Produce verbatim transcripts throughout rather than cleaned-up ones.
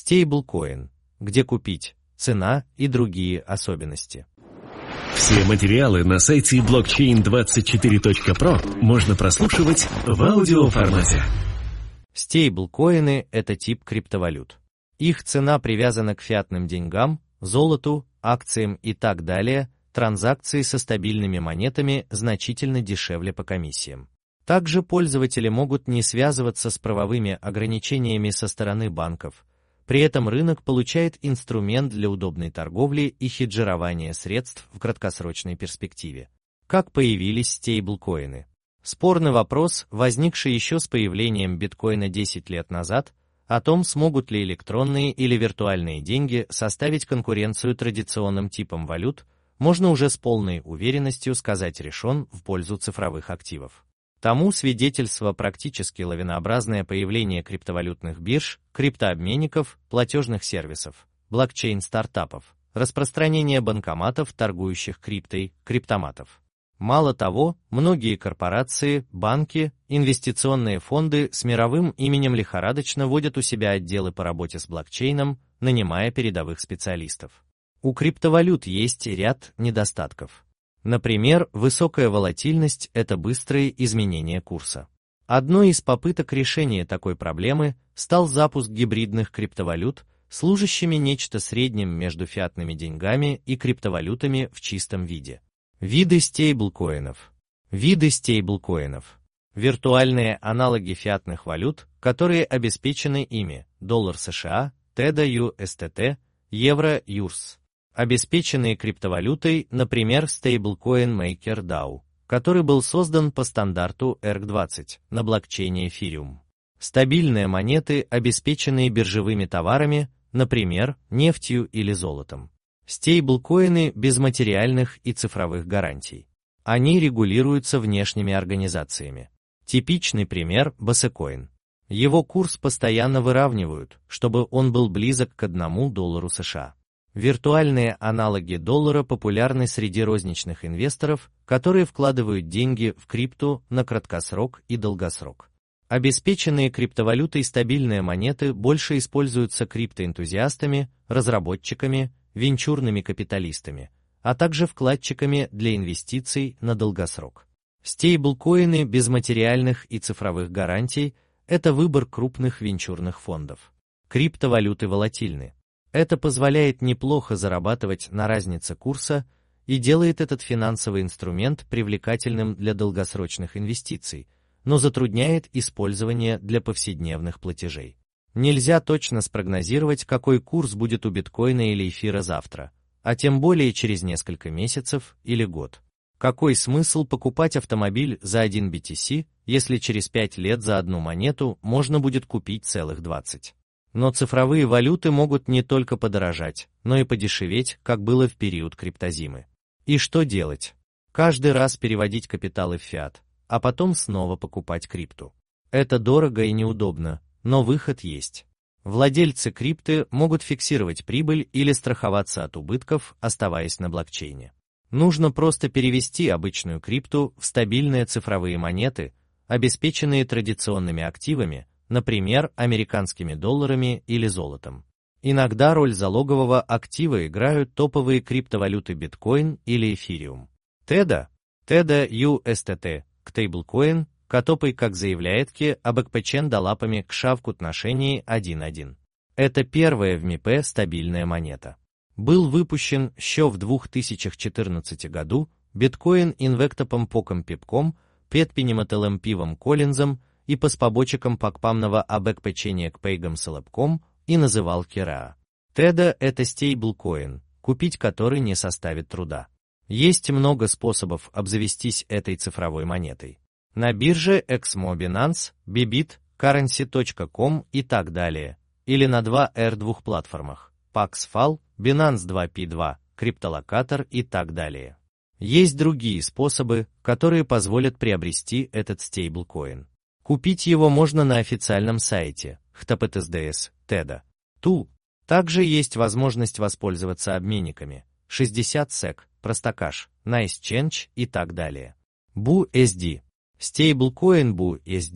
Стейблкоин. Где купить, цена и другие особенности. Все материалы на сайте блокчейн двадцать четыре точка про можно прослушивать в аудиоформате. Стейблкоины – это тип криптовалют. Их цена привязана к фиатным деньгам, золоту, акциям и так далее. Транзакции со стабильными монетами значительно дешевле по комиссиям. Также пользователи могут не связываться с правовыми ограничениями со стороны банков. При этом рынок получает инструмент для удобной торговли и хеджирования средств в краткосрочной перспективе. Как появились стейблкоины? Спорный вопрос, возникший еще с появлением биткоина десять лет назад, о том, смогут ли электронные или виртуальные деньги составить конкуренцию традиционным типам валют, можно уже с полной уверенностью сказать, решен в пользу цифровых активов. Тому свидетельство практически лавинообразное появление криптовалютных бирж, криптообменников, платежных сервисов, блокчейн-стартапов, распространение банкоматов, торгующих криптой, криптоматов. Мало того, многие корпорации, банки, инвестиционные фонды с мировым именем лихорадочно вводят у себя отделы по работе с блокчейном, нанимая передовых специалистов. У криптовалют есть ряд недостатков. Например, высокая волатильность – это быстрые изменения курса. Одной из попыток решения такой проблемы стал запуск гибридных криптовалют, служащими нечто средним между фиатными деньгами и криптовалютами в чистом виде. Виды стейблкоинов. Виды стейблкоинов. Виртуальные аналоги фиатных валют, которые обеспечены ими: доллар США, теда ю эс ти ти, евро ю эр эс. Обеспеченные криптовалютой, например, стейблкоин MakerDAO, который был создан по стандарту и эр си двадцать на блокчейне Ethereum. Стабильные монеты, обеспеченные биржевыми товарами, например, нефтью или золотом. Стейблкоины без материальных и цифровых гарантий. Они регулируются внешними организациями. Типичный пример – Bassecoin. Его курс постоянно выравнивают, чтобы он был близок к одному доллару США. Виртуальные аналоги доллара популярны среди розничных инвесторов, которые вкладывают деньги в крипту на краткосрок и долгосрок. Обеспеченные криптовалютой стабильные монеты больше используются криптоэнтузиастами, разработчиками, венчурными капиталистами, а также вкладчиками для инвестиций на долгосрок. Стейблкоины без материальных и цифровых гарантий – это выбор крупных венчурных фондов. Криптовалюты волатильны. Это позволяет неплохо зарабатывать на разнице курса и делает этот финансовый инструмент привлекательным для долгосрочных инвестиций, но затрудняет использование для повседневных платежей. Нельзя точно спрогнозировать, какой курс будет у биткоина или эфира завтра, а тем более через несколько месяцев или год. Какой смысл покупать автомобиль за один би ти си, если через пять лет за одну монету можно будет купить целых двадцать? Но цифровые валюты могут не только подорожать, но и подешеветь, как было в период криптозимы. И что делать? Каждый раз переводить капиталы в фиат, а потом снова покупать крипту. Это дорого и неудобно, но выход есть. Владельцы крипты могут фиксировать прибыль или страховаться от убытков, оставаясь на блокчейне. Нужно просто перевести обычную крипту в стабильные цифровые монеты, обеспеченные традиционными активами, например, американскими долларами или золотом. Иногда роль залогового актива играют топовые криптовалюты биткоин или эфириум. теда, теда ю эс ти ти, стейблкоин, который, как заявляет Ки, обеспечен долларами к шавку отношении один к одному. Это первая в эм и пи стабильная монета. Был выпущен еще в две тысячи четырнадцатом году биткоин инвектопом поком пипком, предпринимателем пивом Коллинзом и по спобочекам покпамного обеспечения к пейгам слэпком и называл Кира. теда – это стейблкоин, купить который не составит труда. Есть много способов обзавестись этой цифровой монетой. На бирже Эксмо, Binance, Bybit, Currency точка ком и так далее, или на два эр два платформах, Paxful, Binance два пи два, Криптолокатор и так далее. Есть другие способы, которые позволят приобрести этот стейблкоин. Купить его можно на официальном сайте эйч ти ти пи эс теда точка ту. Также есть возможность воспользоваться обменниками шестьдесят сек, Простокаш, NiceChange и так далее. би ю эс ди. Стейблкоин би ю эс ди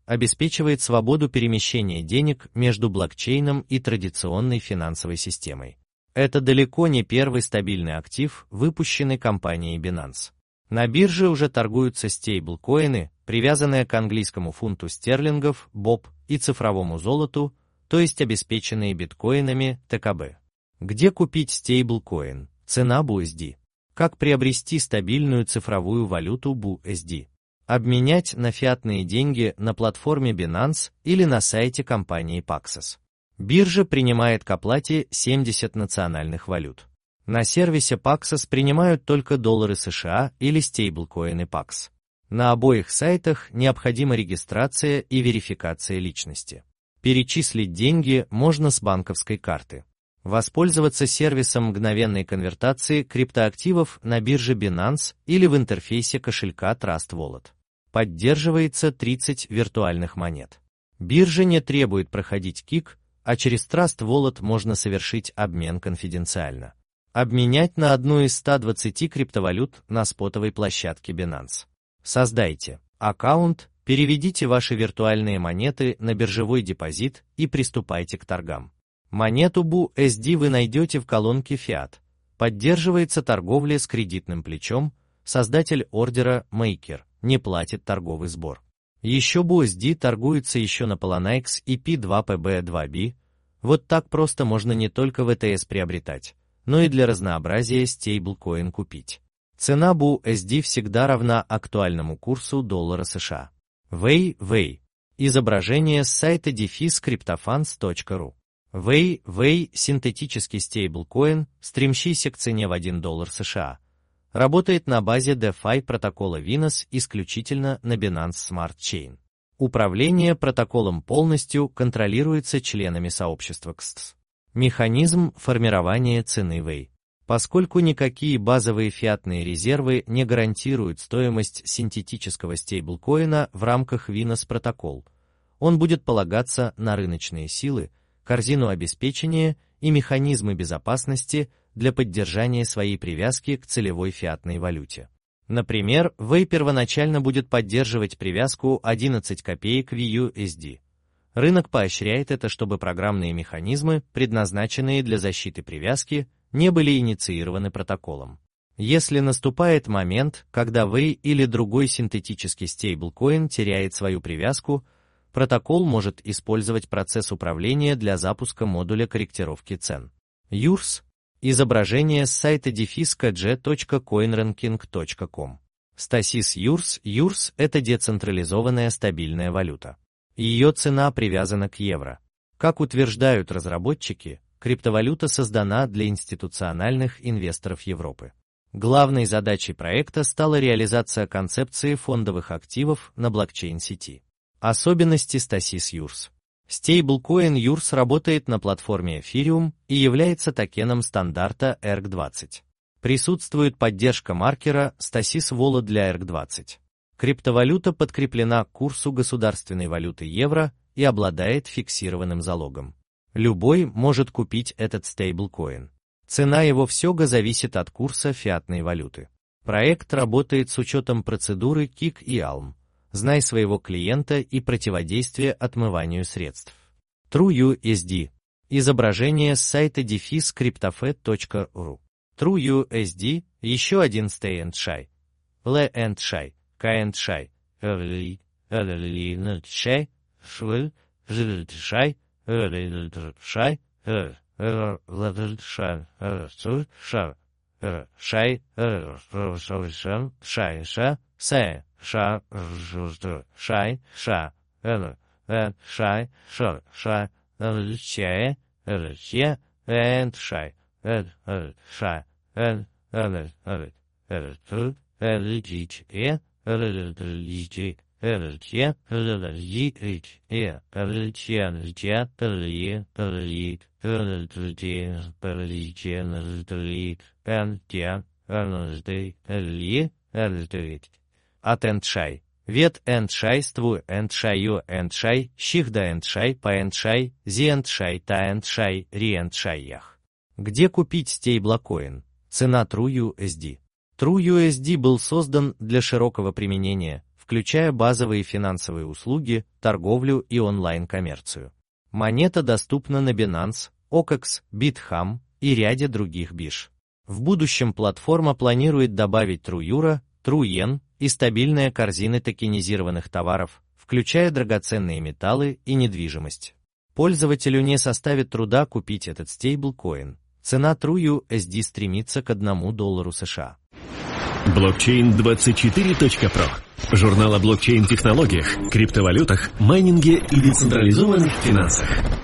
обеспечивает свободу перемещения денег между блокчейном и традиционной финансовой системой. Это далеко не первый стабильный актив, выпущенный компанией Binance. На бирже уже торгуются стейблкоины, привязанные к английскому фунту стерлингов, боб, и цифровому золоту, то есть обеспеченные биткоинами, тэ ка бэ. Где купить стейблкоин? Цена би ю эс ди. Как приобрести стабильную цифровую валюту би ю эс ди? Обменять на фиатные деньги на платформе Binance или на сайте компании Paxos. Биржа принимает к оплате семьдесят национальных валют. На сервисе Paxos принимают только доллары США или стейблкоины пакс. На обоих сайтах необходима регистрация и верификация личности. Перечислить деньги можно с банковской карты. Воспользоваться сервисом мгновенной конвертации криптоактивов на бирже Binance или в интерфейсе кошелька Trust Wallet. Поддерживается тридцать виртуальных монет. Биржа не требует проходить кик, а через Trust Wallet можно совершить обмен конфиденциально. Обменять на одну из ста двадцати криптовалют на спотовой площадке Binance. Создайте аккаунт, переведите ваши виртуальные монеты на биржевой депозит и приступайте к торгам. Монету би ю эс ди вы найдете в колонке Fiat. Поддерживается торговля с кредитным плечом, создатель ордера Maker не платит торговый сбор. Еще би ю эс ди торгуется еще на Poloniex и пи два пэ бэ два би. Вот так просто можно не только ви ти эс приобретать, но и для разнообразия стейблкоин купить. Цена би ю эс ди всегда равна актуальному курсу доллара США. Вэй, Вэй. Изображение с сайта дефис криптофанс точка ру. Вэй, Вэй – синтетический стейблкоин, стремящийся к цене в один доллар США. Работает на базе DeFi протокола Venus исключительно на Binance Smart Chain. Управление протоколом полностью контролируется членами сообщества кс тэ эс. Механизм формирования цены Вэй. Поскольку никакие базовые фиатные резервы не гарантируют стоимость синтетического стейблкоина в рамках Venus протокол, он будет полагаться на рыночные силы, корзину обеспечения и механизмы безопасности для поддержания своей привязки к целевой фиатной валюте. Например, Вэй первоначально будет поддерживать привязку одиннадцать копеек ви ю эс ди. Рынок поощряет это, чтобы программные механизмы, предназначенные для защиты привязки, не были инициированы протоколом. Если наступает момент, когда Вэй или другой синтетический стейблкоин теряет свою привязку, протокол может использовать процесс управления для запуска модуля корректировки цен. юрс. Изображение с сайта дефис ка джи точка коинранкинг точка ком. Стасис юрс. юрс – это децентрализованная стабильная валюта. Ее цена привязана к евро. Как утверждают разработчики, криптовалюта создана для институциональных инвесторов Европы. Главной задачей проекта стала реализация концепции фондовых активов на блокчейн-сети. Особенности Стасис юрс. Стейблкоин юрс работает на платформе Ethereum и является токеном стандарта и эр си двадцать. Присутствует поддержка маркера Stasis Wallet для и эр си двадцать. Криптовалюта подкреплена к курсу государственной валюты евро и обладает фиксированным залогом. Любой может купить этот стейблкоин. Цена его всего зависит от курса фиатной валюты. Проект работает с учетом процедуры кик и алм. Знай своего клиента и противодействие отмыванию средств. TrueUSD. Изображение с сайта дефис криптофет точка ру. TrueUSD – еще один Stay and Shy. L and Shy, K and Shy, L and Shy, Shwell, Shy, Shy, Shy, Shy, Shy, Shy, Say. Ша, жужду, шай, ша, эл, э, шай, ша, ша, эл, че, эл, че, энд шай, эл, эл, ша, эл, эл, эл, эл, ту, эл, дич, э, эл, эл, дич, эл, че, эл, эл, дич, э, эл, че, эл, че, эл, е, эл, и, эл, че, эл, че, эл, эл, те, эл, д, эл, е, эл, д. От эндшай. Вет эндшай ству эндшаю эндшай, щихда эндшай по эндшай, зи эндшай та эндшай, ри эндшайях. Где купить стейблкоин? Цена TrueUSD. TrueUSD был создан для широкого применения, в включая базовые финансовые услуги, торговлю и онлайн-коммерцию. Монета доступна на Binance, о кс, Bithumb и ряде других бирж. В будущем платформа планирует добавить TrueEuro, TrueYen и стабильные корзины токенизированных товаров, включая драгоценные металлы и недвижимость. Пользователю не составит труда купить этот стейблкоин. Цена TrueUSD стремится к одному доллару США. блокчейн двадцать четыре точка про. Журнал о блокчейн-технологиях, криптовалютах, майнинге и децентрализованных финансах.